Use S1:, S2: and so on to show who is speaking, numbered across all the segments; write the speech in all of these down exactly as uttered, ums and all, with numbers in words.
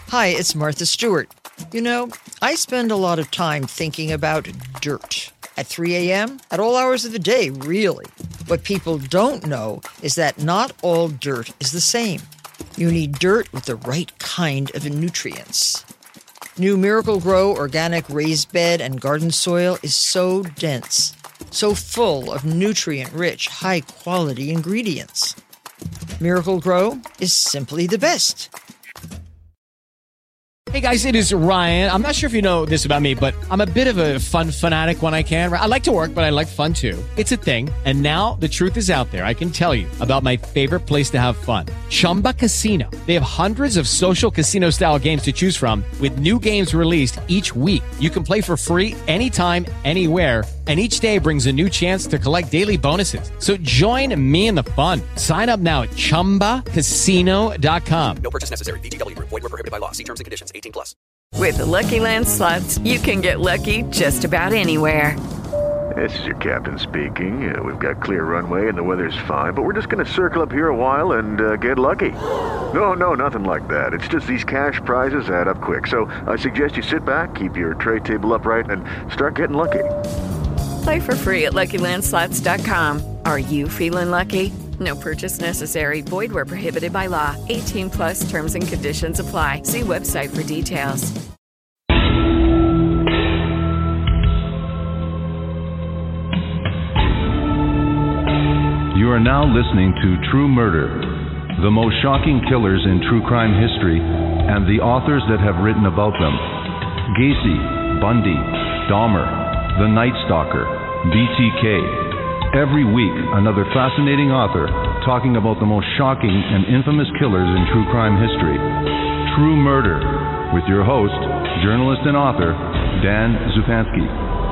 S1: Hi, it's Martha Stewart. You know, I spend a lot of time thinking about dirt. At three a.m., at all hours of the day, really. What people don't know is that not all dirt is the same. You need dirt with the right kind of nutrients. New Miracle Grow organic raised bed and garden soil is so dense, so full of nutrient-rich, high-quality ingredients. Miracle Grow is simply the best.
S2: Hey guys, it is Ryan. I'm not sure if you know this about me, but I'm a bit of a fun fanatic when I can. I like to work, but I like fun too. It's a thing. And now the truth is out there. I can tell you about my favorite place to have fun. Chumba Casino. They have hundreds of social casino style games to choose from with new games released each week. You can play for free anytime, anywhere. And each day brings a new chance to collect daily bonuses. So join me in the fun. Sign up now at chumba casino dot com.
S3: No purchase necessary. V G W. Void where prohibited by law. See terms and conditions. eighteen plus.
S4: With the Lucky Land Slots, you can get lucky just about anywhere.
S5: This is your captain speaking. Uh, we've got clear runway and the weather's fine, but we're just going to circle up here a while and uh, get lucky. No, no, nothing like that. It's just these cash prizes add up quick. So I suggest you sit back, keep your tray table upright, and start getting lucky.
S4: Play for free at Lucky Land Slots dot com. Are you feeling lucky? No purchase necessary. Void where prohibited by law. eighteen plus terms and conditions apply. See website for details.
S6: You are now listening to True Murder, the most shocking killers in true crime history and the authors that have written about them. Gacy, Bundy, Dahmer, The Night Stalker, B T K. Every week, another fascinating author talking about the most shocking and infamous killers in true crime history. True Murder, with your host, journalist and author, Dan Zupansky.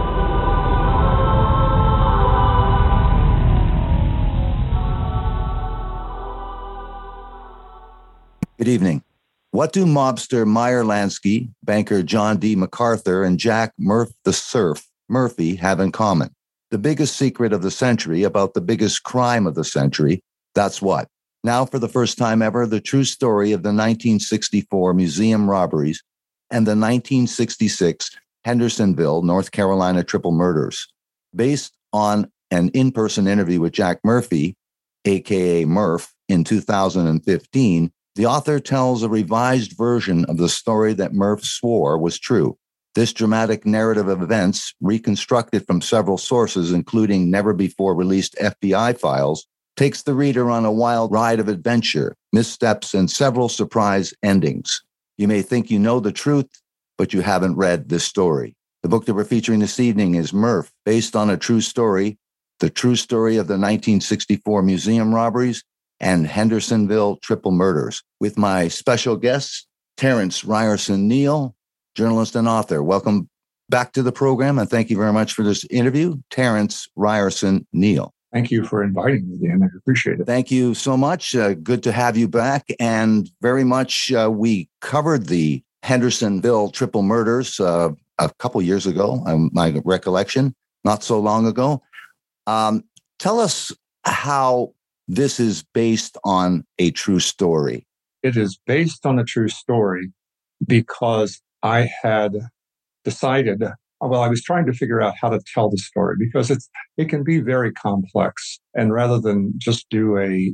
S7: Good evening. What do mobster Meyer Lansky, banker John D. MacArthur, and Jack Murph the Surf Murphy have in common? The biggest secret of the century about the biggest crime of the century. That's what. Now, for the first time ever, the true story of the nineteen sixty-four museum robberies and the nineteen sixty-six Hendersonville, North Carolina triple murders. Based on an in-person interview with Jack Murphy, a k a. Murph, in two thousand fifteen, the author tells a revised version of the story that Murph swore was true. This dramatic narrative of events, reconstructed from several sources, including never-before-released F B I files, takes the reader on a wild ride of adventure, missteps, and several surprise endings. You may think you know the truth, but you haven't read this story. The book that we're featuring this evening is Murph, based on a true story, the true story of the nineteen sixty-four museum robberies and Hendersonville triple murders, with my special guest, Terrence Ryerson Neal, journalist and author. Welcome back to the program, and thank you very much for this interview, Terrence Ryerson Neal.
S8: Thank you for inviting me, Dan. I appreciate it.
S7: Thank you so much. Uh, good to have you back. And very much, uh, we covered the Hendersonville triple murders uh, a couple years ago, um, my recollection, not so long ago. Um, tell us how this is based on a true story.
S8: It is based on a true story because I had decided, well, I was trying to figure out how to tell the story because it's it can be very complex. And rather than just do a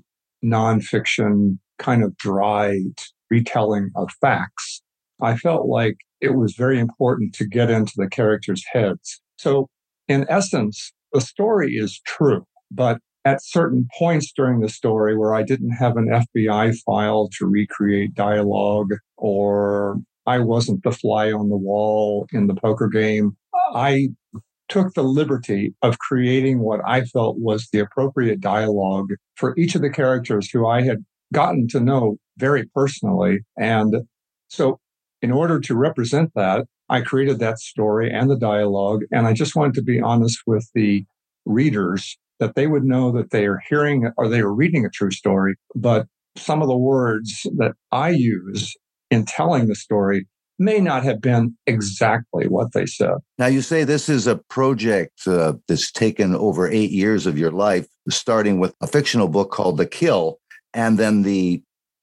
S8: nonfiction kind of dry retelling of facts, I felt like it was very important to get into the characters' heads. So in essence, the story is true, but at certain points during the story where I didn't have an F B I file to recreate dialogue, or I wasn't the fly on the wall in the poker game, I took the liberty of creating what I felt was the appropriate dialogue for each of the characters who I had gotten to know very personally. And so in order to represent that, I created that story and the dialogue. And I just wanted to be honest with the readers that they would know that they are hearing or they are reading a true story, but some of the words that I use in telling the story may not have been exactly what they said.
S7: Now, you say this is a project uh, that's taken over eight years of your life, starting with a fictional book called The Kill, and then the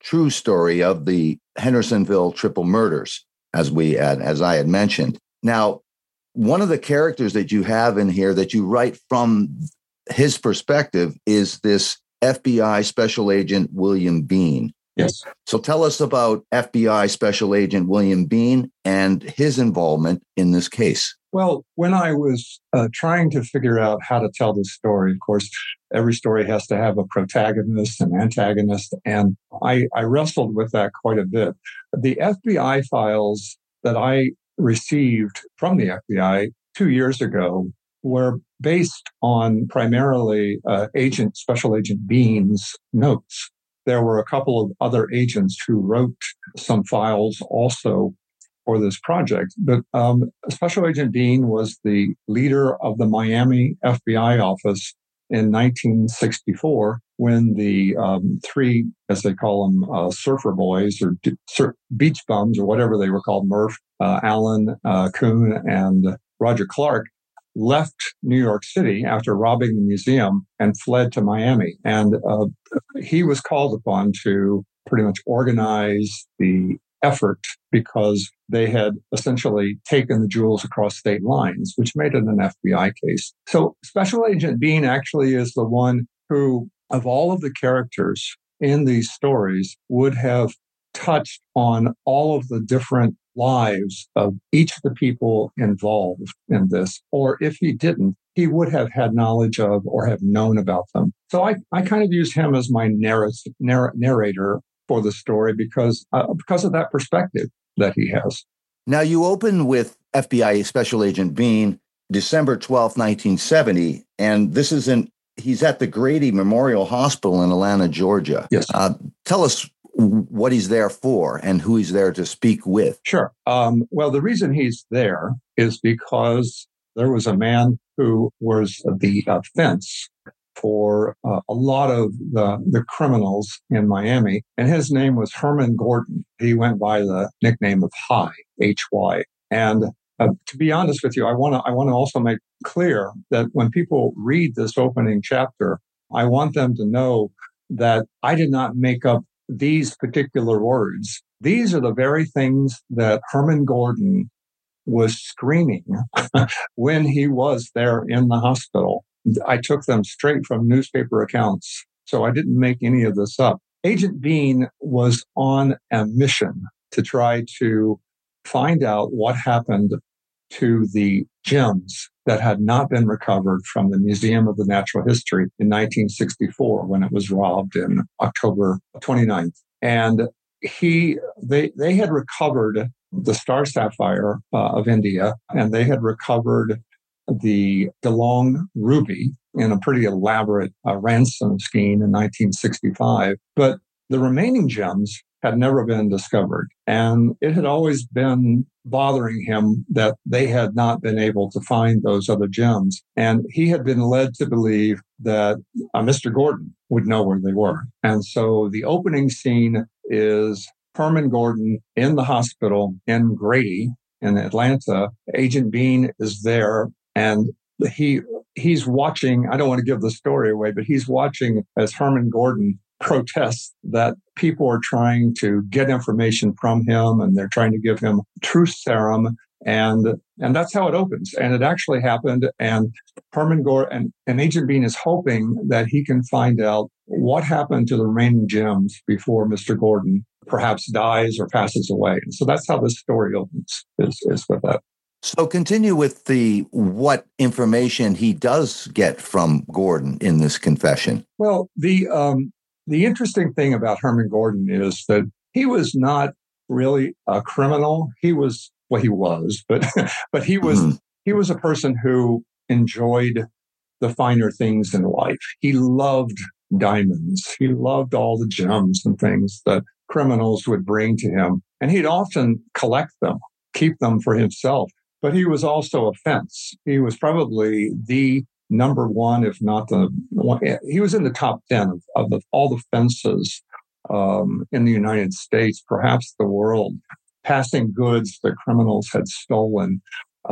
S7: true story of the Hendersonville triple murders, as we had, as I had mentioned. Now, one of the characters that you have in here that you write from his perspective is this F B I Special Agent William Bean.
S8: Yes.
S7: So tell us about F B I Special Agent William Bean and his involvement in this case.
S8: Well, when I was uh, trying to figure out how to tell this story, of course, every story has to have a protagonist and antagonist, and I, I wrestled with that quite a bit. The F B I files that I received from the F B I two years ago were based on primarily uh, Agent Special Agent Bean's notes. There were a couple of other agents who wrote some files also for this project. But um, Special Agent Bean was the leader of the Miami F B I office in nineteen sixty-four when the um, three, as they call them, uh, surfer boys or d- sur- beach bums or whatever they were called, Murph, uh, Allen, uh, Kuhn, and Roger Clark, left New York City after robbing the museum and fled to Miami. And uh, he was called upon to pretty much organize the effort because they had essentially taken the jewels across state lines, which made it an F B I case. So Special Agent Bean actually is the one who, of all of the characters in these stories, would have touched on all of the different lives of each of the people involved in this. Or if he didn't, he would have had knowledge of or have known about them. So I, I kind of use him as my narr- narr- narrator for the story because uh, because of that perspective that he has.
S7: Now, you open with F B I Special Agent Bean, December twelfth, nineteen seventy, and this is in, he's at the Grady Memorial Hospital in Atlanta, Georgia.
S8: Yes.
S7: Uh, tell us what he's there for and who he's there to speak with.
S8: Sure. Um, well, the reason he's there is because there was a man who was the uh, fence for uh, a lot of the, the criminals in Miami, and his name was Herman Gordon. He went by the nickname of Hy, H Y. And uh, to be honest with you, I want to I want to also make clear that when people read this opening chapter, I want them to know that I did not make up these particular words. These are the very things that Herman Gordon was screaming when he was there in the hospital. I took them straight from newspaper accounts, so I didn't make any of this up. Agent Bean was on a mission to try to find out what happened to the gems that had not been recovered from the Museum of the Natural History in nineteen sixty-four when it was robbed in October twenty-ninth. And he, they, they had recovered the Star Sapphire uh, of India, and they had recovered the DeLong ruby in a pretty elaborate uh, ransom scheme in nineteen sixty-five. But the remaining gems had never been discovered. And it had always been bothering him that they had not been able to find those other gems. And he had been led to believe that uh, Mister Gordon would know where they were. And so the opening scene is Herman Gordon in the hospital in Grady in Atlanta. Agent Bean is there, and he he's watching. I don't want to give the story away, but he's watching as Herman Gordon protests that people are trying to get information from him, and they're trying to give him truth serum, and and that's how it opens. And it actually happened. And Herman Gordon and, and Agent Bean is hoping that he can find out what happened to the remaining gems before Mister Gordon perhaps dies or passes away. And so that's how this story opens, is, is with that.
S7: So continue with the what information he does get from Gordon in this confession.
S8: Well, the um, the interesting thing about Herman Gordon is that he was not really a criminal. He was, well, he was, but but he was mm-hmm. he was a person who enjoyed the finer things in life. He loved diamonds. He loved all the gems and things that criminals would bring to him, and he'd often collect them, keep them for himself. But he was also a fence. He was probably the number one, if not the one. He was in the top ten of, of the, all the fences um, in the United States, perhaps the world, passing goods that criminals had stolen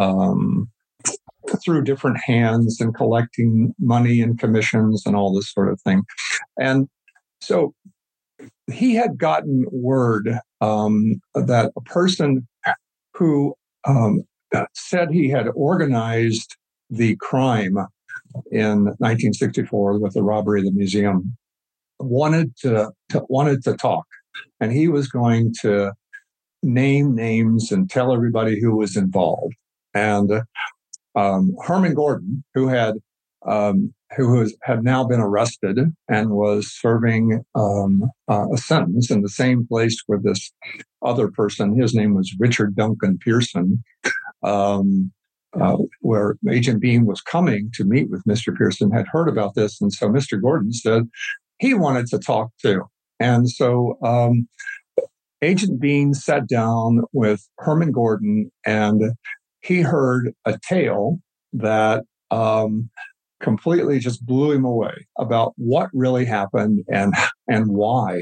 S8: um, through different hands and collecting money and commissions and all this sort of thing. And so he had gotten word um, that a person who um, said he had organized the crime in nineteen sixty-four with the robbery of the museum wanted to, to wanted to talk, and he was going to name names and tell everybody who was involved. And um, Herman Gordon, who had um, who was, had now been arrested and was serving um, uh, a sentence in the same place where this other person, his name was Richard Duncan Pearson, um, uh, where Agent Bean was coming to meet with Mister Pearson, had heard about this. And so Mister Gordon said he wanted to talk too. And so um, Agent Bean sat down with Herman Gordon, and he heard a tale that um, completely just blew him away about what really happened and and why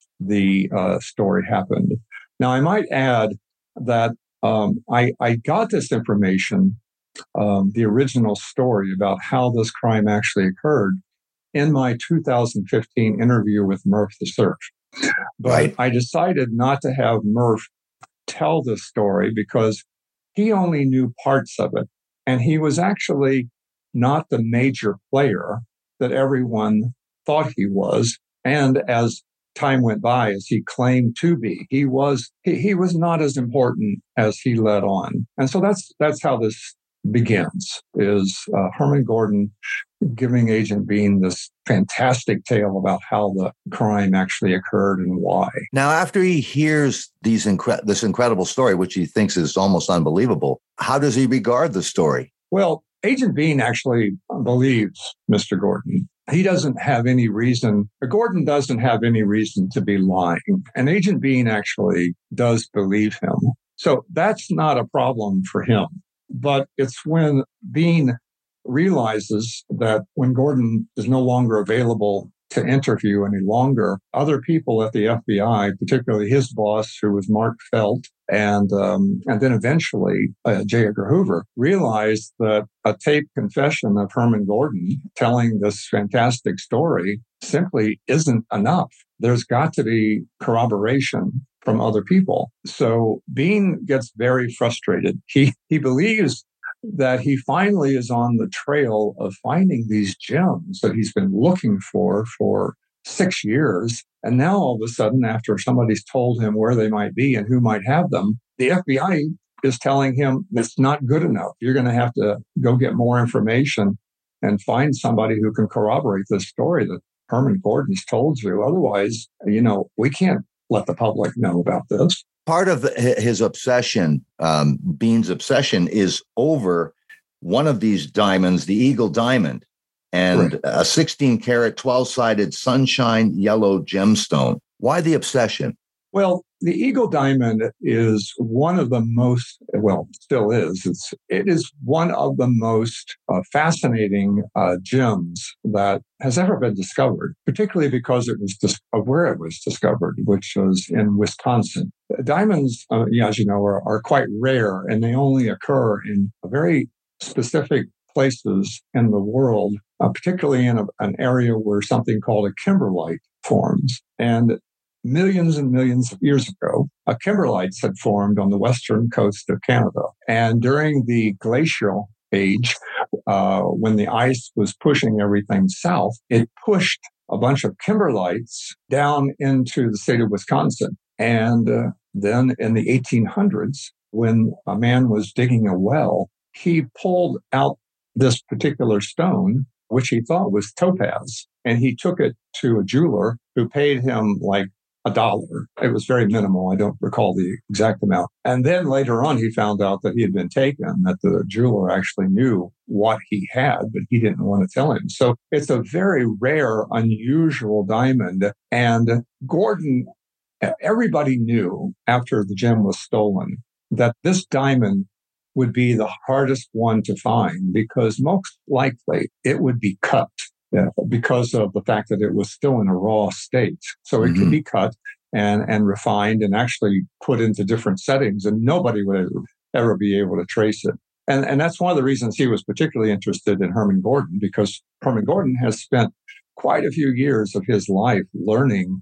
S8: the uh, story happened. Now, I might add that um, I, I got this information, um, the original story about how this crime actually occurred, in my two thousand fifteen interview with Murph the Surf. But right. I decided not to have Murph tell this story because he only knew parts of it. And he was actually not the major player that everyone thought he was. And as time went by, as he claimed to be, he was he, he was not as important as he let on. And so that's that's how this begins, is uh, Herman Gordon giving Agent Bean this fantastic tale about how the crime actually occurred and why.
S7: Now, after he hears these incre- this incredible story, which he thinks is almost unbelievable, how does he regard the story?
S8: Well, Agent Bean actually believes Mister Gordon. He doesn't have any reason, Gordon doesn't have any reason to be lying. And Agent Bean actually does believe him. So that's not a problem for him. But it's when Bean realizes that when Gordon is no longer available to interview any longer, other people at the F B I, particularly his boss, who was Mark Felt, and um, and then eventually uh, J. Edgar Hoover, realized that a taped confession of Herman Gordon telling this fantastic story simply isn't enough. There's got to be corroboration from other people. So Bean gets very frustrated. He he believes that he finally is on the trail of finding these gems that he's been looking for for six years. And now all of a sudden, after somebody's told him where they might be and who might have them, the F B I is telling him it's not good enough. You're going to have to go get more information and find somebody who can corroborate this story that Herman Gordon's told you. Otherwise, you know, we can't let the public know about this.
S7: Part of his obsession, um, Bean's obsession, is over one of these diamonds, the Eagle Diamond, and right. a sixteen karat, twelve-sided sunshine yellow gemstone. Why the obsession?
S8: Well, the Eagle Diamond is one of the most, well, still is, it's, it is one of the most uh, fascinating uh, gems that has ever been discovered, particularly because it was dis- of where it was discovered, which was in Wisconsin. Diamonds, uh, as you know, are, are quite rare, and they only occur in very specific places in the world, uh, particularly in a, an area where something called a kimberlite forms. And millions and millions of years ago, uh, kimberlites had formed on the western coast of Canada. And during the glacial age, uh, when the ice was pushing everything south, it pushed a bunch of kimberlites down into the state of Wisconsin. And uh, then in the eighteen hundreds, when a man was digging a well, he pulled out this particular stone, which he thought was topaz, and he took it to a jeweler who paid him like a dollar. It was very minimal. I don't recall the exact amount. And then later on, he found out that he had been taken, that the jeweler actually knew what he had, but he didn't want to tell him. So it's a very rare, unusual diamond. And Gordon, everybody knew after the gem was stolen that this diamond would be the hardest one to find because most likely it would be cut. Yeah, because of the fact that it was still in a raw state. So it mm-hmm. could be cut and, and refined and actually put into different settings, and nobody would ever, ever be able to trace it. And, and that's one of the reasons he was particularly interested in Herman Gordon, because Herman Gordon has spent quite a few years of his life learning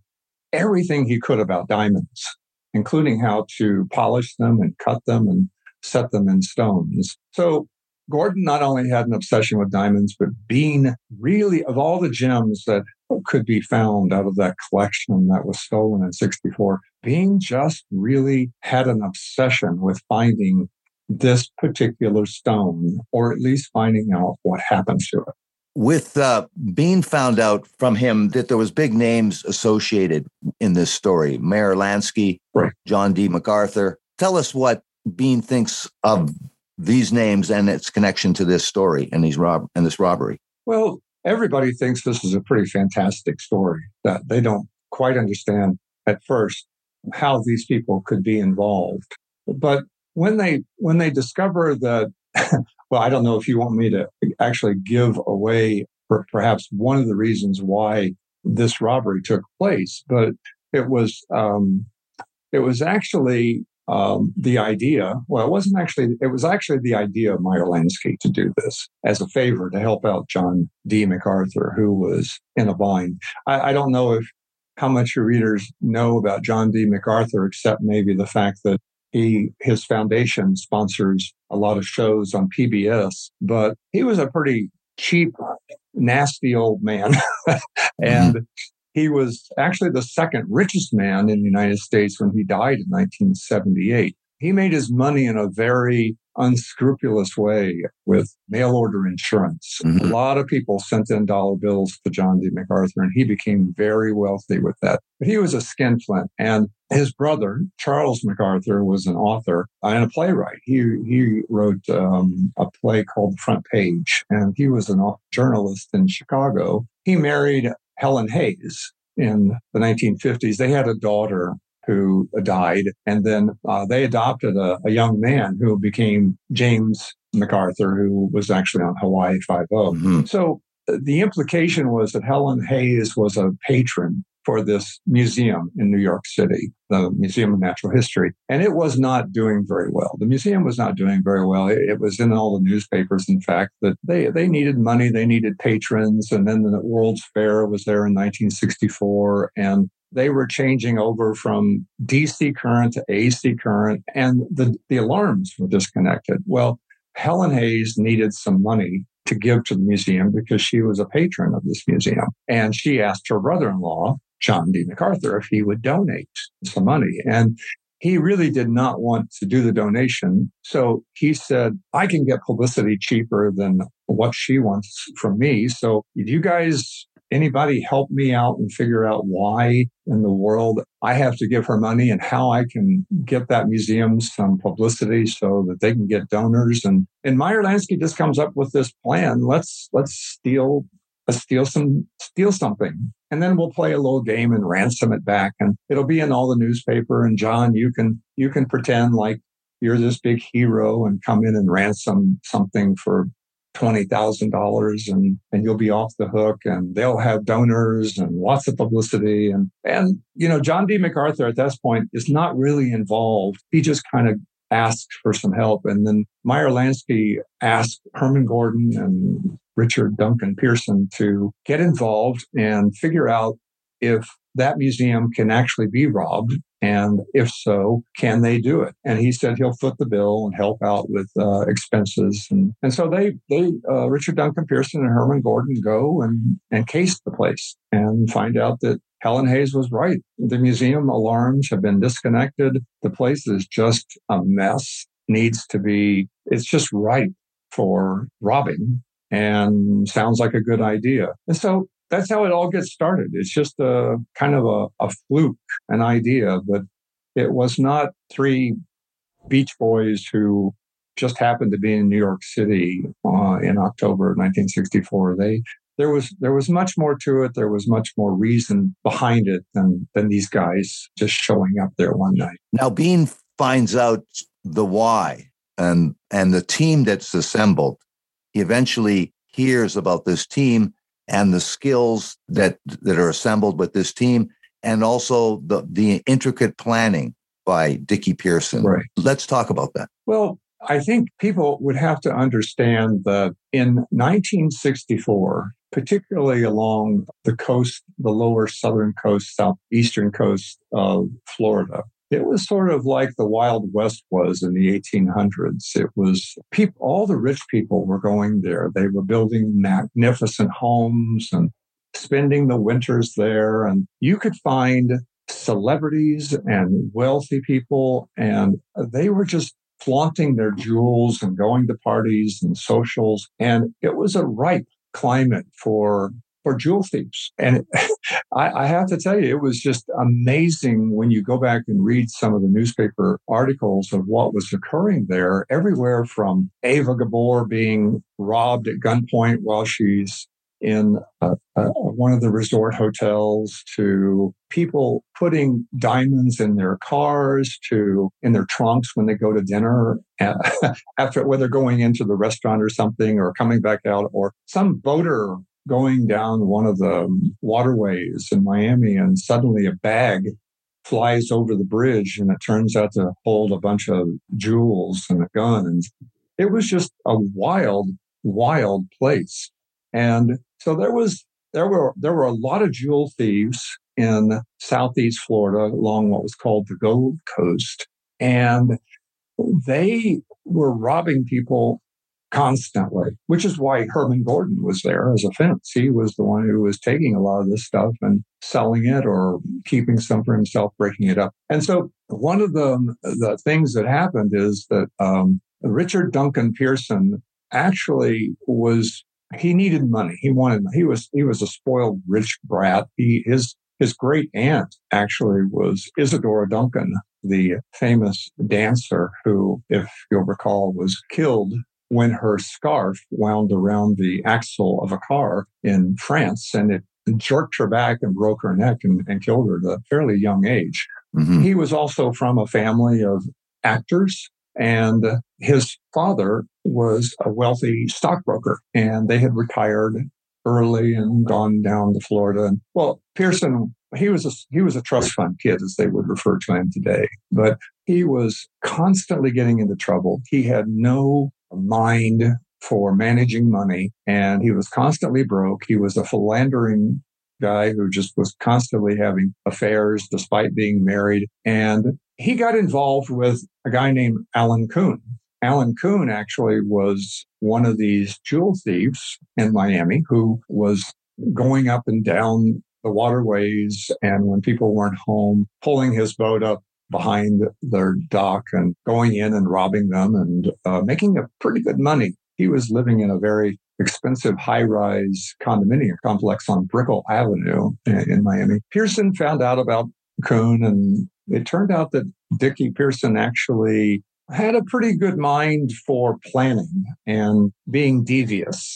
S8: everything he could about diamonds, including how to polish them and cut them and set them in stones. So Gordon not only had an obsession with diamonds, but Bean really, of all the gems that could be found out of that collection that was stolen in sixty-four, Bean just really had an obsession with finding this particular stone, or at least finding out what happens to it.
S7: With uh, Bean found out from him that there was big names associated in this story. Meyer Lansky,
S8: right.
S7: John D. MacArthur. Tell us what Bean thinks of these names and its connection to this story and these rob and this robbery.
S8: Well, everybody thinks this is a pretty fantastic story that they don't quite understand at first how these people could be involved. But when they when they discover that, well, I don't know if you want me to actually give away per, perhaps one of the reasons why this robbery took place, but it was um, it was actually um, the idea. Well, it wasn't actually. It was actually the idea of Meyer Lansky to do this as a favor to help out John D. MacArthur, who was in a bind. I, I don't know if how much your readers know about John D. MacArthur, except maybe the fact that he his foundation sponsors a lot of shows on P B S. But he was a pretty cheap, nasty old man, and mm-hmm. he was actually the second richest man in the United States when he died in nineteen seventy-eight. He made his money in a very unscrupulous way with mail order insurance. Mm-hmm. A lot of people sent in dollar bills to John D. MacArthur, and he became very wealthy with that. But he was a skinflint, and his brother, Charles MacArthur, was an author and a playwright. He he wrote um, a play called The Front Page, and he was a journalist in Chicago. He married Helen Hayes in the nineteen fifties. They had a daughter who died, and then uh, they adopted a, a young man who became James MacArthur, who was actually on Hawaii Five-O. Mm-hmm. So uh, the implication was that Helen Hayes was a patron for this museum in New York City, the Museum of Natural History, and it was not doing very well. The museum was not doing very well. It, it was in all the newspapers, in fact, that they, they needed money, they needed patrons, and then the World's Fair was there in nineteen sixty-four, and they were changing over from D C current to A C current, and the, the alarms were disconnected. Well, Helen Hayes needed some money to give to the museum because she was a patron of this museum. And she asked her brother-in-law, John D. MacArthur, if he would donate some money. And he really did not want to do the donation. So he said, I can get publicity cheaper than what she wants from me. So if you guys, anybody help me out and figure out why in the world I have to give her money and how I can get that museum some publicity so that they can get donors. And, and Meyer Lansky just comes up with this plan. Let's, let's steal, let's steal some, steal something. And then we'll play a little game and ransom it back. And it'll be in all the newspaper. And John, you can, you can pretend like you're this big hero and come in and ransom something for twenty thousand dollars and, and you'll be off the hook, and they'll have donors and lots of publicity. And, and, you know, John D. MacArthur at this point is not really involved. He just kind of asked for some help. And then Meyer Lansky asked Herman Gordon and Richard Duncan Pearson to get involved and figure out if that museum can actually be robbed. And if so, can they do it? And he said he'll foot the bill and help out with uh, expenses. And, and so they, they uh, Richard Duncan Pearson and Herman Gordon go and, and case the place and find out that Helen Hayes was right. The museum alarms have been disconnected. The place is just a mess, needs to be, it's just ripe for robbing, and sounds like a good idea. And so that's how it all gets started. It's just a kind of a, a fluke, an idea, but it was not three Beach Boys who just happened to be in New York City uh, in October of nineteen sixty-four. They there was there was much more to it. There was much more reason behind it than than these guys just showing up there one night.
S7: Now, Bean finds out the why and and the team that's assembled. He eventually hears about this team and the skills that that are assembled with this team, and also the, the intricate planning by Dickie Pearson.
S8: Right.
S7: Let's talk about that.
S8: Well, I think people would have to understand that in nineteen sixty-four, particularly along the coast, the lower southern coast, southeastern coast of Florida. It was sort of like the Wild West was in the eighteen hundreds. It was people, all the rich people were going there. They were building magnificent homes and spending the winters there. And you could find celebrities and wealthy people, and they were just flaunting their jewels and going to parties and socials. And it was a ripe climate for for jewel thieves. And it, I, I have to tell you, it was just amazing when you go back and read some of the newspaper articles of what was occurring there, everywhere from Ava Gabor being robbed at gunpoint while she's in uh, uh, one of the resort hotels, to people putting diamonds in their cars, to in their trunks when they go to dinner, uh, after whether going into the restaurant or something or coming back out, or some boater going down one of the waterways in Miami and suddenly a bag flies over the bridge and it turns out to hold a bunch of jewels and a gun. And it was just a wild, wild place. And so there was, there were, there were a lot of jewel thieves in Southeast Florida along what was called the Gold Coast. And they were robbing people constantly, which is why Herman Gordon was there as a fence. He was the one who was taking a lot of this stuff and selling it or keeping some for himself, breaking it up. And so one of the, the things that happened is that um, Richard Duncan Pearson actually was, he needed money. He wanted, he was, he was a spoiled rich brat. He, his, his great aunt actually was Isadora Duncan, the famous dancer who, if you'll recall, was killed when her scarf wound around the axle of a car in France, and it jerked her back and broke her neck and, and killed her at a fairly young age. Mm-hmm. He was also from a family of actors, and his father was a wealthy stockbroker, and they had retired early and gone down to Florida. And well, Pearson, he was a, he was a trust fund kid, as they would refer to him today, but he was constantly getting into trouble. He had no mind for managing money, and he was constantly broke. He was a philandering guy who just was constantly having affairs despite being married. And he got involved with a guy named Alan Kuhn. Alan Kuhn actually was one of these jewel thieves in Miami who was going up and down the waterways, and when people weren't home, pulling his boat up behind their dock and going in and robbing them and uh, making a pretty good money. He was living in a very expensive high-rise condominium complex on Brickell Avenue in, in Miami. Pearson found out about Kuhn, and it turned out that Dickie Pearson actually had a pretty good mind for planning and being devious.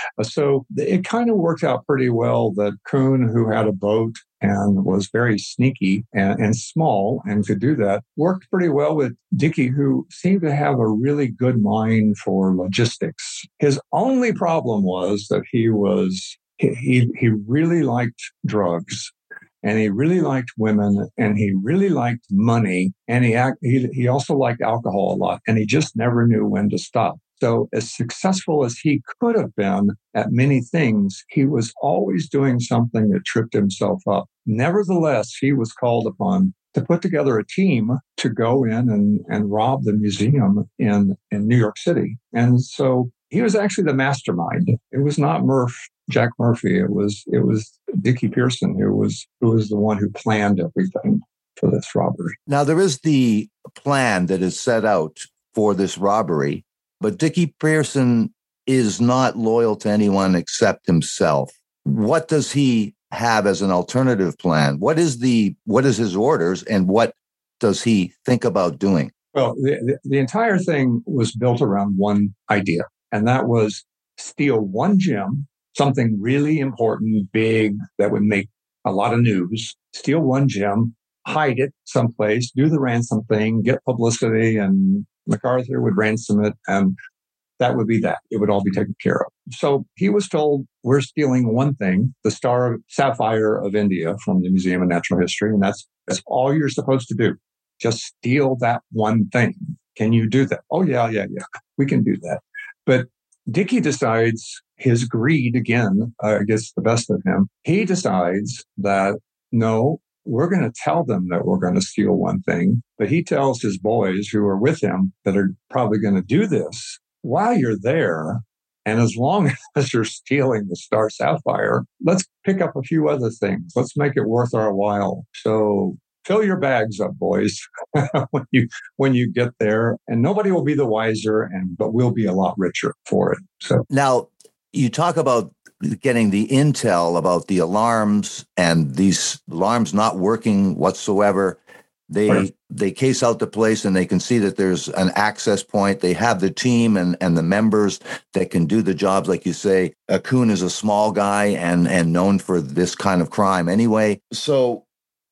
S8: So it kind of worked out pretty well that Kuhn, who had a boat and was very sneaky and, and small and could do that, worked pretty well with Dickie, who seemed to have a really good mind for logistics. His only problem was that he was, he, he really liked drugs. And he really liked women, and he really liked money, and he, he he also liked alcohol a lot, and he just never knew when to stop. So as successful as he could have been at many things, he was always doing something that tripped himself up. Nevertheless, he was called upon to put together a team to go in and, and rob the museum in, in New York City. And so he was actually the mastermind. It was not Murph, Jack Murphy. It was it was Dickie Pearson who was who was the one who planned everything for this robbery.
S7: Now, there is the plan that is set out for this robbery, but Dickie Pearson is not loyal to anyone except himself. What does he have as an alternative plan? What is the what is his orders, and what does he think about doing?
S8: Well, the, the, the entire thing was built around one idea, and that was steal one gem, something really important, big, that would make a lot of news, steal one gem, hide it someplace, do the ransom thing, get publicity, and MacArthur would ransom it, and that would be that. It would all be taken care of. So he was told, we're stealing one thing, the Star of Sapphire of India from the Museum of Natural History, and that's that's all you're supposed to do. Just steal that one thing. Can you do that? Oh, yeah, yeah, yeah. We can do that. But Dickie decides his greed again uh, gets the best of him. He decides that, no, we're going to tell them that we're going to steal one thing. But he tells his boys who are with him that are probably going to do this while you're there. And as long as you're stealing the Star Sapphire, let's pick up a few other things. Let's make it worth our while. So fill your bags up, boys, when you when you get there. And nobody will be the wiser, and but we'll be a lot richer for it. So
S7: now you talk about getting the intel about the alarms and these alarms not working whatsoever. They right. they case out the place and they can see that there's an access point. They have the team and, and the members that can do the jobs. Like you say, Akun is a small guy and, and known for this kind of crime anyway. So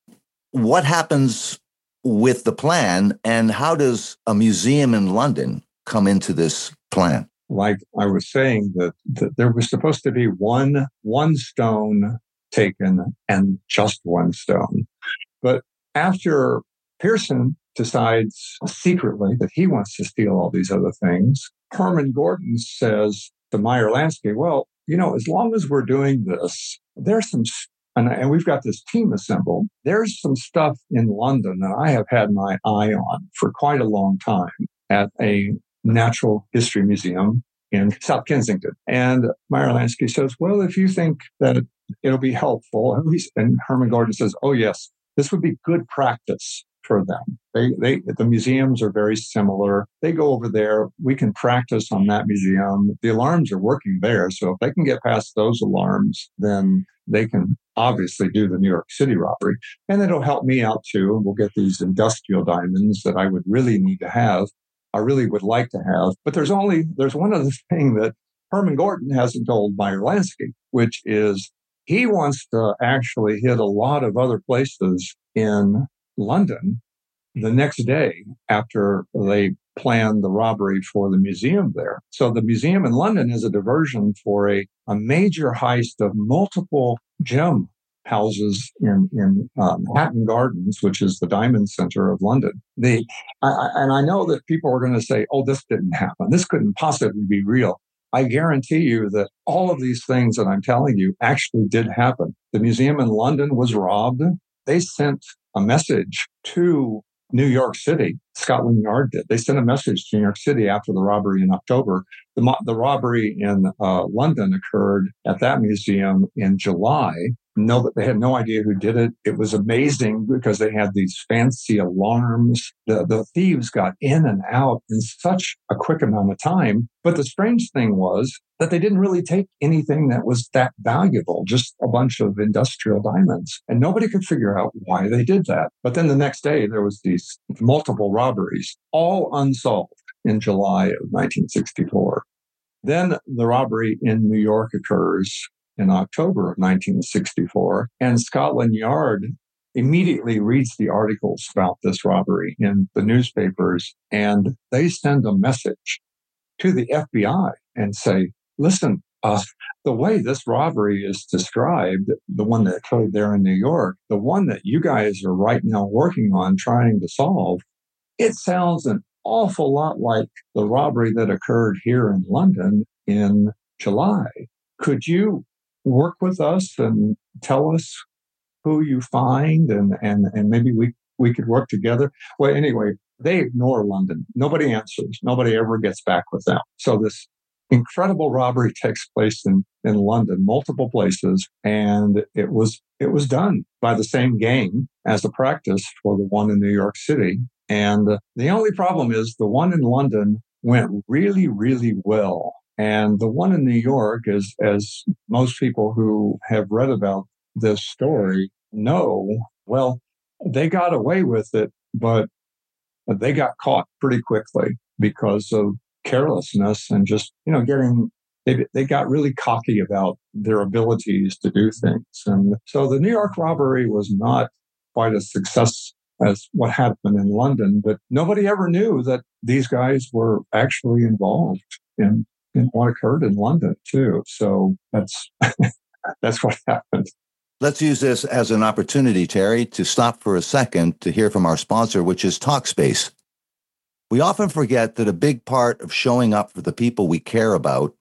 S7: what happens with the plan, and how does a museum in London come into this plan?
S8: Like I was saying, that, that there was supposed to be one one stone taken and just one stone. But after Pearson decides secretly that he wants to steal all these other things, Herman Gordon says to Meyer Lansky, well, you know, as long as we're doing this, there's some, and, and we've got this team assembled, there's some stuff in London that I have had my eye on for quite a long time at a natural history museum in South Kensington. And Meyer Lansky says, well, if you think that it, it'll be helpful, and, he's, and Herman Gordon says, oh, yes, this would be good practice for them. They, they, the museums are very similar. They go over there. We can practice on that museum. The alarms are working there. So if they can get past those alarms, then they can obviously do the New York City robbery. And it'll help me out too. And we'll get these industrial diamonds that I would really need to have. I really would like to have. But there's only, there's one other thing that Herman Gordon hasn't told Meyer Lansky, which is he wants to actually hit a lot of other places in London the next day after they plan the robbery for the museum there. So the museum in London is a diversion for a, a major heist of multiple gem houses in, in um, Hatton Gardens, which is the diamond center of London. They, I, and I know that people are going to say, oh, this didn't happen. This couldn't possibly be real. I guarantee you that all of these things that I'm telling you actually did happen. The museum in London was robbed. They sent a message to New York City. Scotland Yard did. They sent a message to New York City after the robbery in October. The, mo- the robbery in uh, London occurred at that museum in July. No, that they had no idea who did it. It was amazing because they had these fancy alarms. The, the thieves got in and out in such a quick amount of time. But the strange thing was that they didn't really take anything that was that valuable, just a bunch of industrial diamonds. And nobody could figure out why they did that. But then the next day, there was these multiple robberies, all unsolved in July of nineteen sixty-four. Then the robbery in New York occurs in October of nineteen sixty-four, and Scotland Yard immediately reads the articles about this robbery in the newspapers, and they send a message to the F B I and say, listen, uh, the way this robbery is described, the one that occurred there in New York, the one that you guys are right now working on trying to solve, it sounds an awful lot like the robbery that occurred here in London in July. Could you work with us and tell us who you find, and, and, and maybe we, we could work together? Well, anyway, they ignore London. Nobody answers. Nobody ever gets back with them. So this incredible robbery takes place in, in London, multiple places, and it was it was done by the same gang as a practice for the one in New York City. And uh, the only problem is the one in London went really, really well. And the one in New York, is, as most people who have read about this story know, well, they got away with it, but they got caught pretty quickly because of carelessness and just, you know, getting, they, they got really cocky about their abilities to do things. And so the New York robbery was not quite a success as what happened in London, but nobody ever knew that these guys were actually involved in in what occurred in London too. So that's that's what happened.
S7: Let's use this as an opportunity, Terry, to stop for a second to hear from our sponsor, which is Talkspace. We often forget that a big part of showing up for the people we care about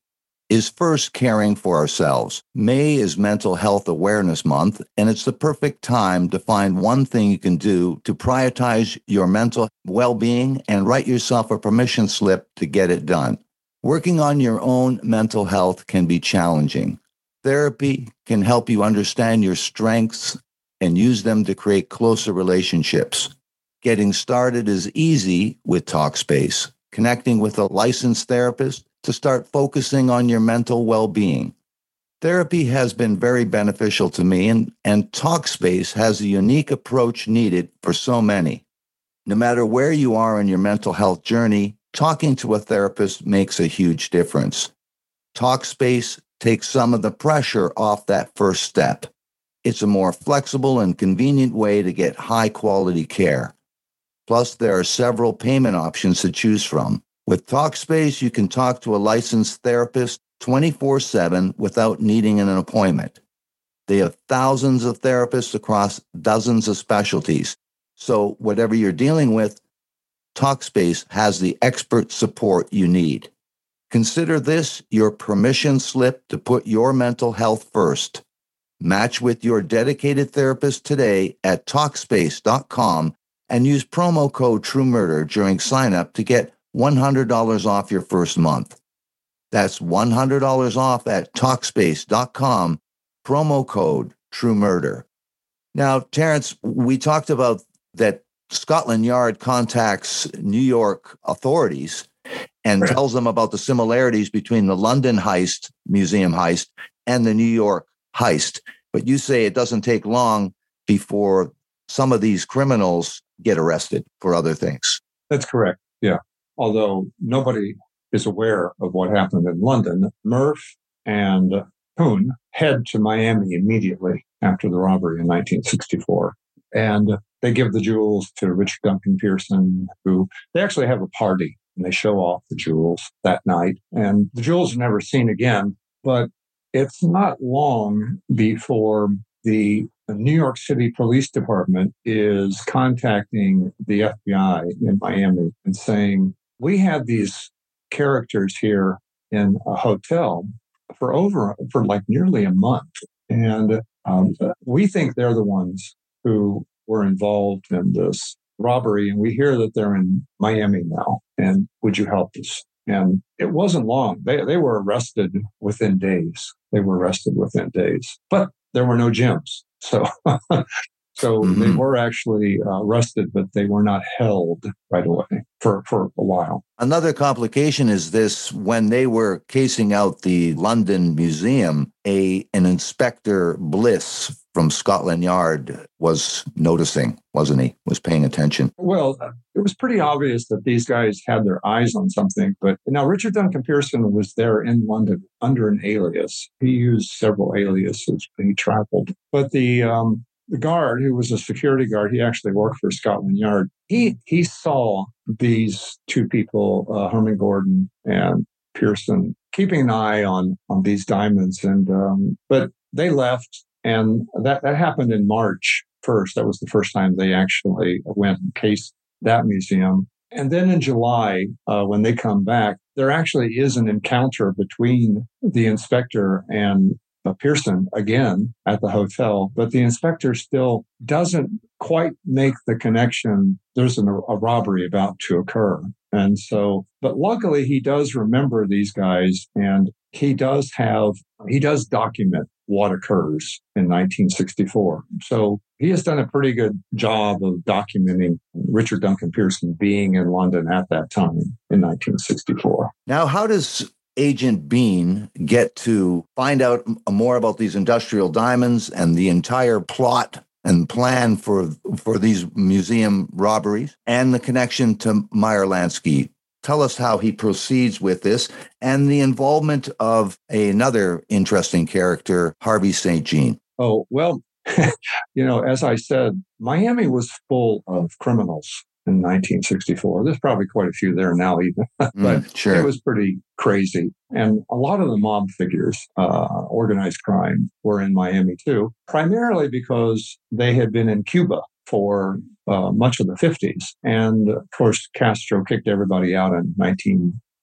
S7: is first caring for ourselves. May is Mental Health Awareness Month, and it's the perfect time to find one thing you can do to prioritize your mental well-being and write yourself a permission slip to get it done. Working on your own mental health can be challenging. Therapy can help you understand your strengths and use them to create closer relationships. Getting started is easy with Talkspace. Connecting with a licensed therapist to start focusing on your mental well-being. Therapy has been very beneficial to me, and, and Talkspace has a unique approach needed for so many. No matter where you are in your mental health journey, talking to a therapist makes a huge difference. Talkspace takes some of the pressure off that first step. It's a more flexible and convenient way to get high-quality care. Plus, there are several payment options to choose from. With Talkspace, you can talk to a licensed therapist twenty-four seven without needing an appointment. They have thousands of therapists across dozens of specialties. So whatever you're dealing with, Talkspace has the expert support you need. Consider this your permission slip to put your mental health first. Match with your dedicated therapist today at Talkspace dot com and use promo code TrueMurder during sign-up to get one hundred dollars off your first month. That's one hundred dollars off at Talkspace dot com, promo code TrueMurder. Now, Terrence, we talked about that Scotland Yard contacts New York authorities and
S8: Right.
S7: tells them about the similarities between the London heist, museum heist, and the New York heist. But you say it doesn't take long before some of these criminals get arrested for other things.
S8: That's correct. Yeah. Although nobody is aware of what happened in London, Murph and Poon head to Miami immediately after the robbery in nineteen sixty-four. And they give the jewels to Richard Duncan Pearson, who they actually have a party and they show off the jewels that night. And the jewels are never seen again. But it's not long before the The New York City Police Department is contacting the F B I in Miami and saying, we had these characters here in a hotel for over, for like nearly a month. And um, we think they're the ones who were involved in this robbery. And we hear that they're in Miami now. And would you help us? And it wasn't long. They, they were arrested within days. They were arrested within days. But there were no gyms. So, so mm-hmm. they were actually uh, arrested, but they were not held right away for, for a while.
S7: Another complication is this: when they were casing out the London Museum, a an Inspector Bliss from Scotland Yard was noticing, wasn't he? Was paying attention.
S8: Well, it was pretty obvious that these guys had their eyes on something. But now Richard Duncan Pearson was there in London under an alias. He used several aliases when he traveled. But the um, the guard, who was a security guard, he actually worked for Scotland Yard. He he saw these two people, uh, Herman Gordon and Pearson, keeping an eye on on these diamonds. And um, but they left, and that that happened in March first. That was the first time they actually went and cased that museum. And then in July, uh, when they come back, there actually is an encounter between the inspector and uh, Pearson again at the hotel. But the inspector still doesn't quite make the connection. There's an, a robbery about to occur. And so, but luckily he does remember these guys, and he does have, he does document what occurs in nineteen sixty-four. So he has done a pretty good job of documenting Richard Duncan Pearson being in London at that time in nineteen sixty-four.
S7: Now, how does Agent Bean get to find out more about these industrial diamonds and the entire plot and plan for for these museum robberies and the connection to Meyer Lansky? Tell us how he proceeds with this and the involvement of another interesting character, Harvey Saint Jean.
S8: Oh, well, you know, as I said, Miami was full of criminals in nineteen sixty-four. There's probably quite a few there now even, but
S7: mm, sure.
S8: It was pretty crazy. And a lot of the mob figures, uh, organized crime, were in Miami too, primarily because they had been in Cuba for uh, much of the fifties. And of course, Castro kicked everybody out in nineteen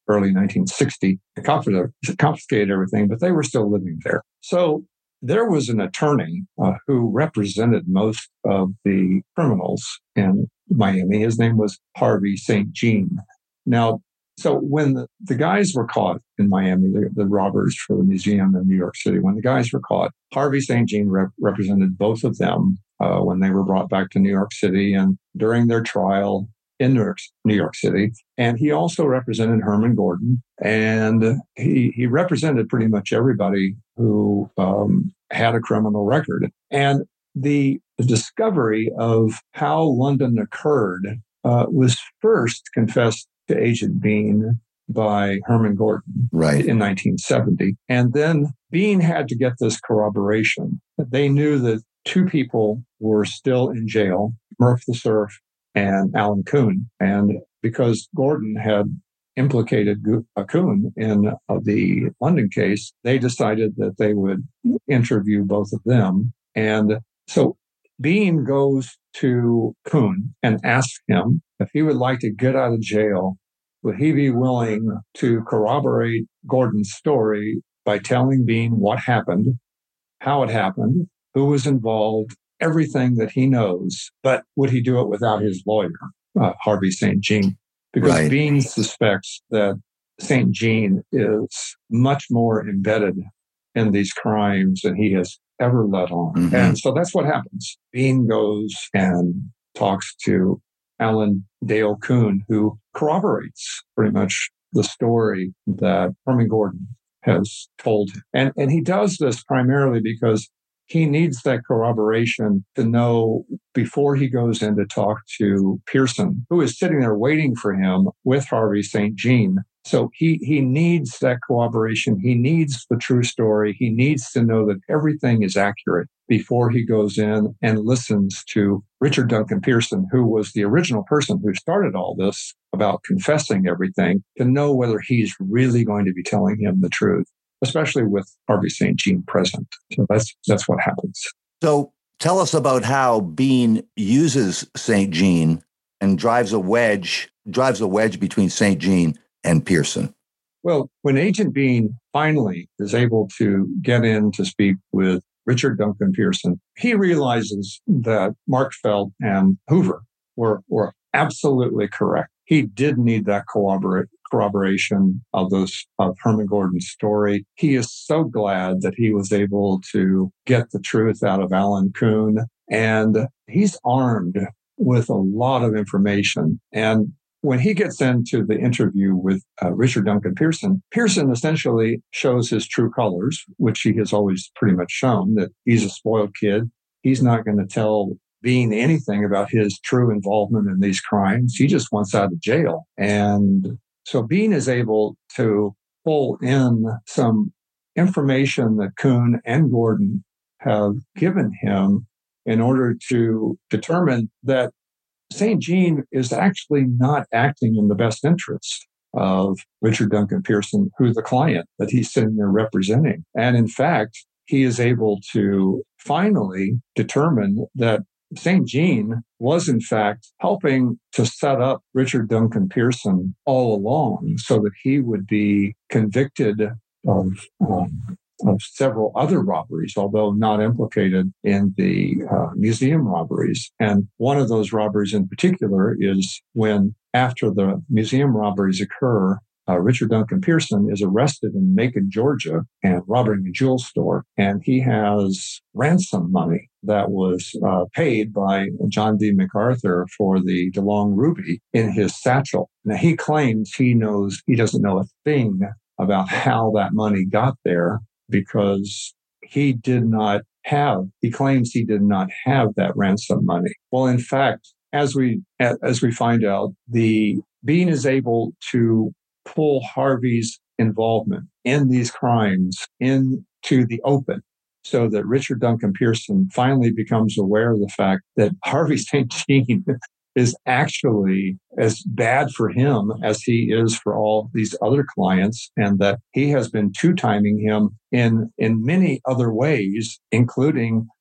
S8: early nineteen sixty, confiscated everything, but they were still living there. So there was an attorney uh, who represented most of the criminals in Miami. His name was Harvey Saint Jean. Now, so when the, the guys were caught in Miami, the, the robbers for the museum in New York City, when the guys were caught, Harvey Saint Jean rep- represented both of them uh, when they were brought back to New York City and during their trial in New York, New York City. And he also represented Herman Gordon. And he, he represented pretty much everybody who um, had a criminal record. And the, the discovery of how London occurred uh, was first confessed to Agent Bean by Herman Gordon
S7: right.
S8: in nineteen seventy. And then Bean had to get this corroboration. They knew that two people were still in jail, Murph the Surf and Alan Kuhn. And because Gordon had implicated Kuhn in uh, the London case, they decided that they would interview both of them. And so Bean goes to Kuhn and asks him if he would like to get out of jail, would he be willing to corroborate Gordon's story by telling Bean what happened, how it happened, who was involved, everything that he knows, but would he do it without his lawyer, uh, Harvey Saint Jean? Because
S7: right.
S8: Bean suspects that Saint Jean is much more embedded in these crimes than he has ever let on. Mm-hmm. And so that's what happens. Bean goes and talks to Alan Dale Kuhn, who corroborates pretty much the story that Herman Gordon has told him. And, and he does this primarily because he needs that corroboration to know before he goes in to talk to Pearson, who is sitting there waiting for him with Harvey Saint Jean. So he, he needs that corroboration. He needs the true story. He needs to know that everything is accurate before he goes in and listens to Richard Duncan Pearson, who was the original person who started all this about confessing everything, to know whether he's really going to be telling him the truth, especially with Harvey Saint Jean present. So that's that's what happens.
S7: So tell us about how Bean uses Saint Jean and drives a wedge, drives a wedge between Saint Jean and Pearson.
S8: Well, when Agent Bean finally is able to get in to speak with Richard Duncan Pearson, he realizes that Mark Felt and Hoover were, were absolutely correct. He did need that corroborate, corroboration of those of Herman Gordon's story. He is so glad that he was able to get the truth out of Alan Kuhn, and he's armed with a lot of information. And when he gets into the interview with uh, Richard Duncan Pearson, Pearson essentially shows his true colors, which he has always pretty much shown, that he's a spoiled kid. He's not going to tell Bean anything about his true involvement in these crimes. He just wants out of jail. And so Bean is able to pull in some information that Kuhn and Gordon have given him in order to determine that Saint Jean is actually not acting in the best interest of Richard Duncan Pearson, who's the client that he's sitting there representing. And in fact, he is able to finally determine that Saint Jean was in fact helping to set up Richard Duncan Pearson all along so that he would be convicted of um, of several other robberies, although not implicated in the uh, museum robberies. And one of those robberies in particular is when, after the museum robberies occur, uh, Richard Duncan Pearson is arrested in Macon, Georgia, and robbing a jewel store. And he has ransom money that was uh, paid by John D. MacArthur for the DeLong Ruby in his satchel. Now, he claims he knows, he doesn't know a thing about how that money got there, because he did not have, he claims he did not have that ransom money. Well, in fact, as we, as we find out, the Bean is able to pull Harvey's involvement in these crimes into the open so that Richard Duncan Pearson finally becomes aware of the fact that Harvey Saint Jean is actually as bad for him as he is for all these other clients, and that he has been two-timing him in, in many other ways, including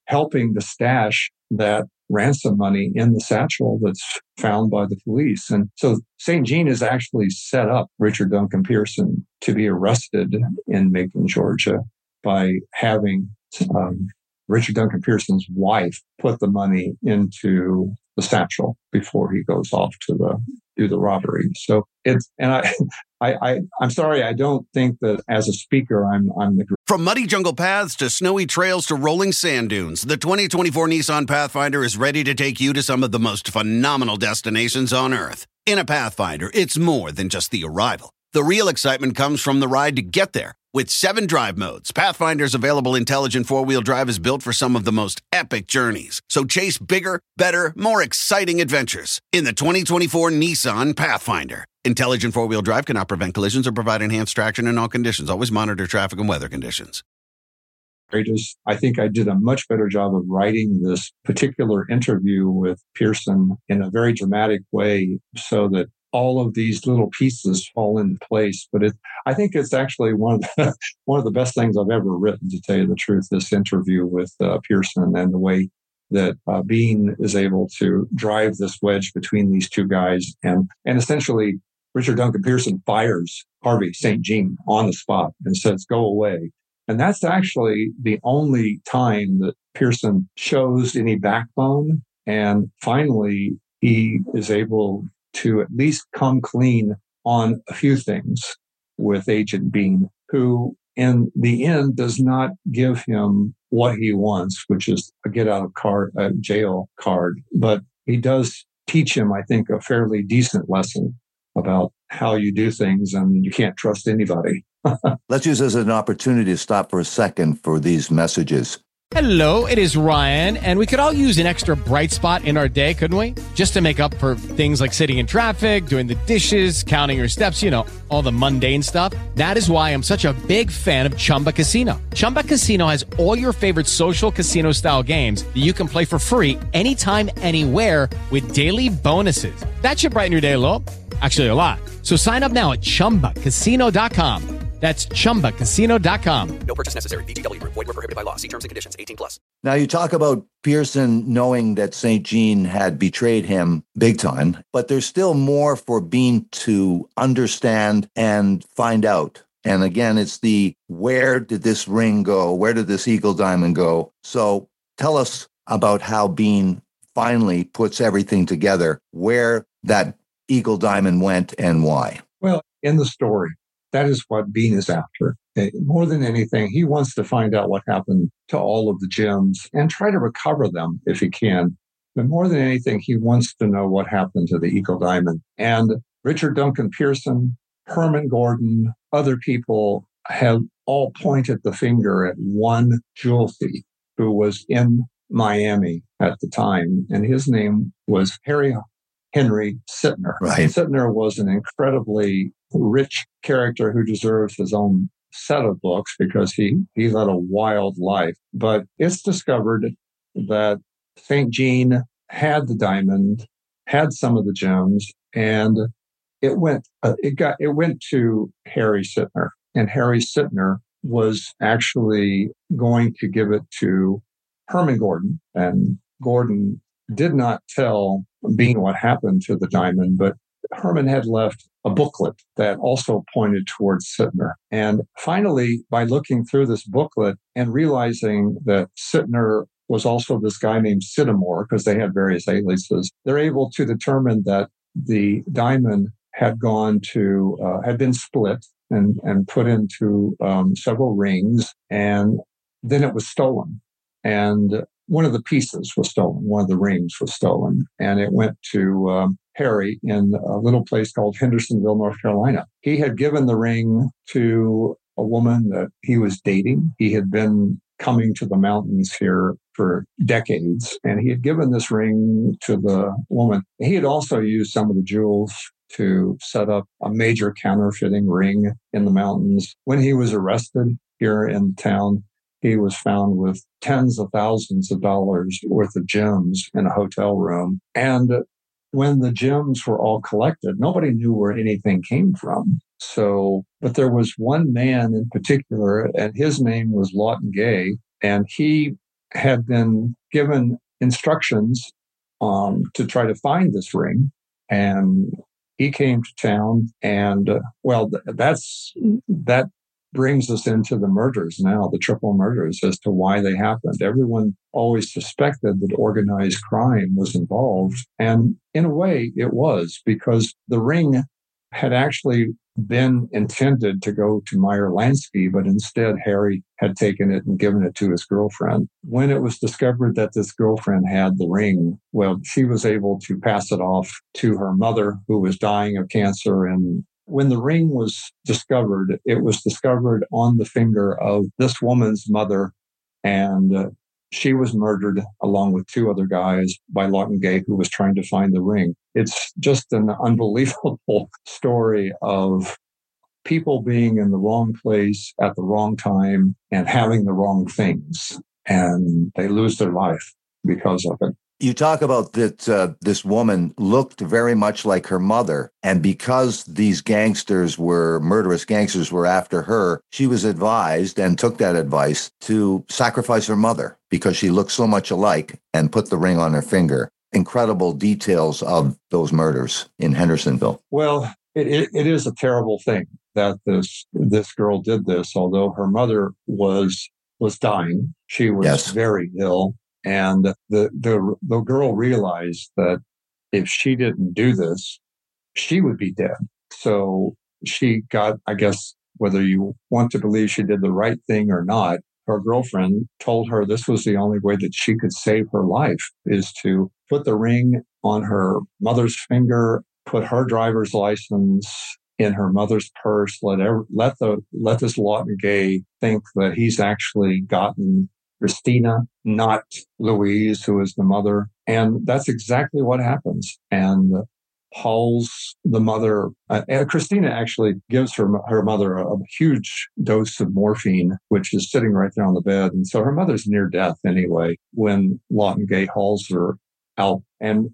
S8: helping to stash that ransom money in the satchel that's found by the police. And so Saint Jean has actually set up Richard Duncan Pearson to be arrested in Macon, Georgia, by having um, Richard Duncan Pearson's wife put the money into the satchel before he goes off to the do the robbery. So it's, and I, I, I, I'm sorry, I don't think that as a speaker, I'm, I'm the.
S9: From muddy jungle paths to snowy trails to rolling sand dunes, the twenty twenty-four Nissan Pathfinder is ready to take you to some of the most phenomenal destinations on Earth. In a Pathfinder, it's more than just the arrival. The real excitement comes from the ride to get there. With seven drive modes, Pathfinder's available intelligent four-wheel drive is built for some of the most epic journeys. So chase bigger, better, more exciting adventures in the twenty twenty-four Nissan Pathfinder. Intelligent four-wheel drive cannot prevent collisions or provide enhanced traction in all conditions. Always monitor traffic and weather conditions.
S8: I just, I think I did a much better job of writing this particular interview with Pearson in a very dramatic way so that all of these little pieces fall into place. But it, I think it's actually one of the, one of the best things I've ever written, to tell you the truth, this interview with uh, Pearson and the way that uh, Bean is able to drive this wedge between these two guys. And, and essentially, Richard Duncan Pearson fires Harvey Saint Jean on the spot and says, go away. And that's actually the only time that Pearson shows any backbone. And finally, he is able to at least come clean on a few things with Agent Bean, who in the end does not give him what he wants, which is a get out of card, a jail card. But he does teach him, I think, a fairly decent lesson about how you do things, and you can't trust anybody.
S7: Let's use this as an opportunity to stop for a second for these messages.
S2: Hello, it is Ryan, and we could all use an extra bright spot in our day, couldn't we? Just to make up for things like sitting in traffic, doing the dishes, counting your steps, you know, all the mundane stuff. That is why I'm such a big fan of Chumba Casino. Chumba Casino has all your favorite social casino-style games that you can play for free anytime, anywhere with daily bonuses. That should brighten your day a little. Actually, a lot. So sign up now at chumba casino dot com. That's chumba casino dot com.
S3: No purchase necessary. V G W. Void where prohibited by law. See terms and conditions. eighteen plus.
S7: Now, you talk about Pearson knowing that Saint Jean had betrayed him big time, but there's still more for Bean to understand and find out. And again, it's the, where did this ring go? Where did this eagle diamond go? So tell us about how Bean finally puts everything together, where that eagle diamond went and why.
S8: Well, in the story, that is what Bean is after. More than anything, he wants to find out what happened to all of the gems and try to recover them if he can. But more than anything, he wants to know what happened to the eagle diamond. And Richard Duncan Pearson, Herman Gordon, other people have all pointed the finger at one jewel thief who was in Miami at the time. And his name was Harry Henry Sittner.
S7: Right.
S8: Sittner was an incredibly rich character who deserves his own set of books because he, he led a wild life. But it's discovered that Saint Jean had the diamond, had some of the gems, and it went uh, it got it went to Harry Sittner. And Harry Sittner was actually going to give it to Herman Gordon. And Gordon did not tell Bean what happened to the diamond, but Herman had left a booklet that also pointed towards Sittner. And finally, by looking through this booklet and realizing that Sittner was also this guy named Sittamore, because they had various aliases, they're able to determine that the diamond had gone to, uh, had been split and, and put into um, several rings, and then it was stolen. And one of the pieces was stolen. One of the rings was stolen, and it went to um, Harry in a little place called Hendersonville, North Carolina. He had given the ring to a woman that he was dating. He had been coming to the mountains here for decades, and he had given this ring to the woman. He had also used some of the jewels to set up a major counterfeiting ring in the mountains. When he was arrested here in town, he was found with tens of thousands of dollars worth of gems in a hotel room. And when the gems were all collected, nobody knew where anything came from. So, but there was one man in particular, and his name was Lawton Gay, and he had been given instructions um, to try to find this ring. And he came to town and, uh, well, th- that's, that brings us into the murders now, the triple murders, as to why they happened. Everyone always suspected that organized crime was involved. And in a way, it was, because the ring had actually been intended to go to Meyer Lansky, but instead Harry had taken it and given it to his girlfriend. When it was discovered that this girlfriend had the ring, well, she was able to pass it off to her mother, who was dying of cancer. And when the ring was discovered, it was discovered on the finger of this woman's mother, and uh, she was murdered along with two other guys by Lawton Gay, who was trying to find the ring. It's just an unbelievable story of people being in the wrong place at the wrong time and having the wrong things, and they lose their life because of it.
S7: You talk about that uh, this woman looked very much like her mother, and because these gangsters were murderous gangsters were after her, she was advised and took that advice to sacrifice her mother because she looked so much alike, and put the ring on her finger. Incredible details of those murders in Hendersonville.
S8: Well, it, it, it is a terrible thing that this this girl did this, although her mother was was dying. She was
S7: Yes.
S8: very ill. And the, the the girl realized that if she didn't do this, she would be dead. So she got, I guess, whether you want to believe she did the right thing or not, her girlfriend told her this was the only way that she could save her life, is to put the ring on her mother's finger, put her driver's license in her mother's purse, let every, let the let this Lawton Gay think that he's actually gotten Christina, not Louise, who is the mother. And that's exactly what happens. And hauls the mother. Uh, and Christina actually gives her her mother a, a huge dose of morphine, which is sitting right there on the bed. And so her mother's near death anyway when Lawton Gay hauls her out and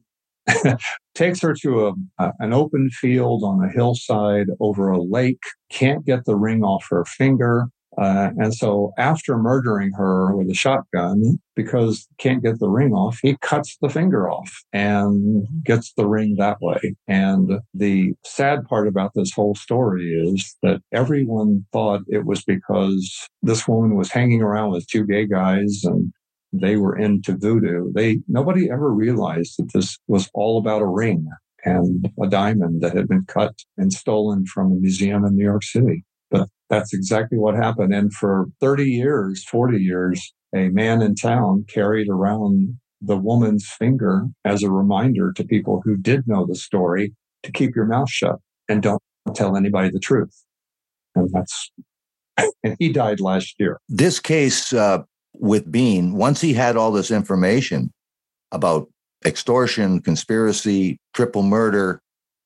S8: takes her to a, a an open field on a hillside over a lake, can't get the ring off her finger. Uh, and so after murdering her with a shotgun, because can't get the ring off, he cuts the finger off and gets the ring that way. And the sad part about this whole story is that everyone thought it was because this woman was hanging around with two gay guys and they were into voodoo. They nobody ever realized that this was all about a ring and a diamond that had been cut and stolen from a museum in New York City. But that's exactly what happened. And for thirty years, forty years, a man in town carried around the woman's finger as a reminder to people who did know the story to keep your mouth shut and don't tell anybody the truth. And that's, and he died last year.
S7: This case uh, with Bean, once he had all this information about extortion, conspiracy, triple murder,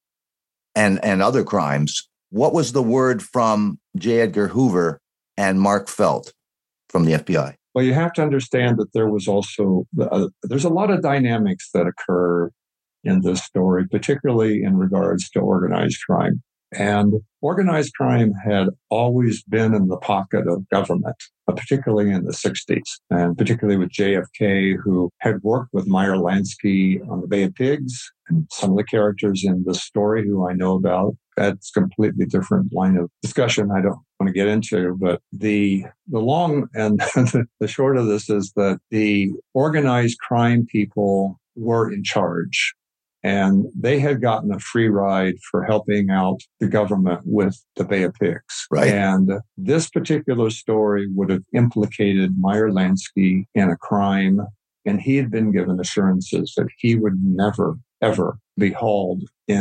S7: and, and other crimes, what was the word from J. Edgar Hoover and Mark Felt from the F B I?
S8: Well, you have to understand that there was also, uh, there's a lot of dynamics that occur in this story, particularly in regards to organized crime. And organized crime had always been in the pocket of government, particularly in the sixties, and particularly with J F K, who had worked with Meyer Lansky on the Bay of Pigs, and some of the characters in the story who I know about. That's a completely different line of discussion I don't want to get into. But the the long and the short of this is that the organized crime people were in charge. And they had gotten a free ride for helping out the government with the Bay of Pigs.
S7: Right.
S8: And this particular story would have implicated Meyer Lansky in a crime. And he had been given assurances that he would never, ever be hauled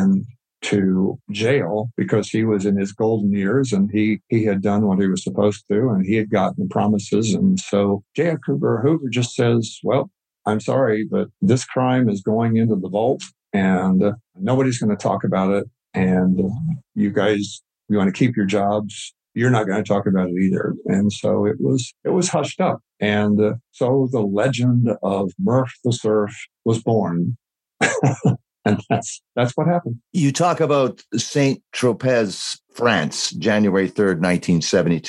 S8: into jail because he was in his golden years and he, he had done what he was supposed to and he had gotten promises. And so J. Edgar Hoover just says, well, I'm sorry, but this crime is going into the vault. And uh, nobody's going to talk about it. And uh, you guys, you want to keep your jobs. You're not going to talk about it either. And so it was, it was hushed up. And uh, so the legend of Murph the Surf was born. And that's, that's what happened.
S7: You talk about Saint Tropez, France, January third, nineteen seventy-two.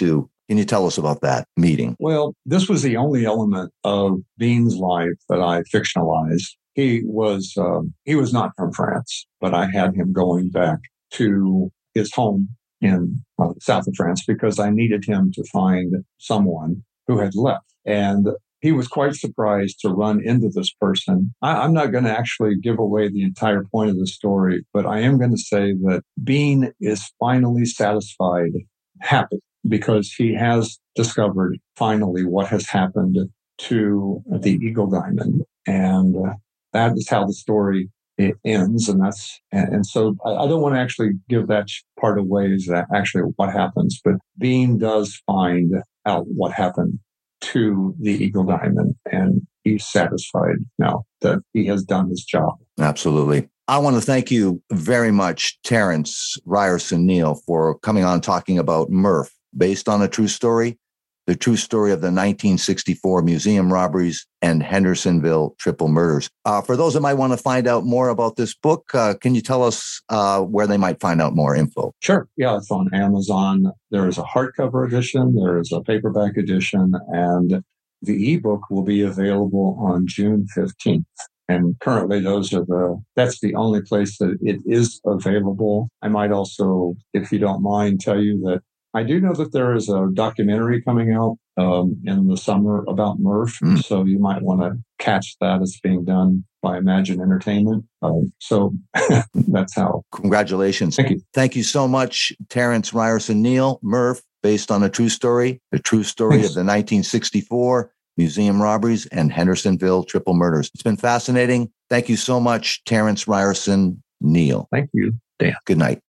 S7: Can you tell us about that meeting?
S8: Well, this was the only element of Bean's life that I fictionalized. He was um, he was not from France, but I had him going back to his home in uh, south of France because I needed him to find someone who had left. And he was quite surprised to run into this person. I, I'm not going to actually give away the entire point of the story, but I am going to say that Bean is finally satisfied, happy, because he has discovered finally what has happened to the Eagle Diamond. And uh, that is how the story it ends. And that's, and, and so I, I don't want to actually give that part away is that actually what happens, but Bean does find out what happened to the Eagle Diamond, and he's satisfied now that he has done his job.
S7: Absolutely. I want to thank you very much, Terrence Ryerson Neal, for coming on talking about Murph, based on a true story, the true story of the nineteen sixty-four museum robberies and Hendersonville triple murders. Uh, for those that might want to find out more about this book, uh, can you tell us uh, where they might find out more info?
S8: Sure. Yeah, it's on Amazon. There is a hardcover edition. There is a paperback edition. And the ebook will be available on June fifteenth. And currently those are the, that's the only place that it is available. I might also, if you don't mind, tell you that I do know that there is a documentary coming out um, in the summer about Murph. Mm. So you might want to catch that. It's being done by Imagine Entertainment. Um, so that's how.
S7: Congratulations.
S8: Thank you.
S7: Thank you so much, Terrence Ryerson Neal. Murph, based on a true story, the true story Thanks. Of the nineteen sixty-four museum robberies and Hendersonville triple murders. It's been fascinating. Thank you so much, Terrence Ryerson Neal.
S8: Thank you, Dan.
S7: Good night.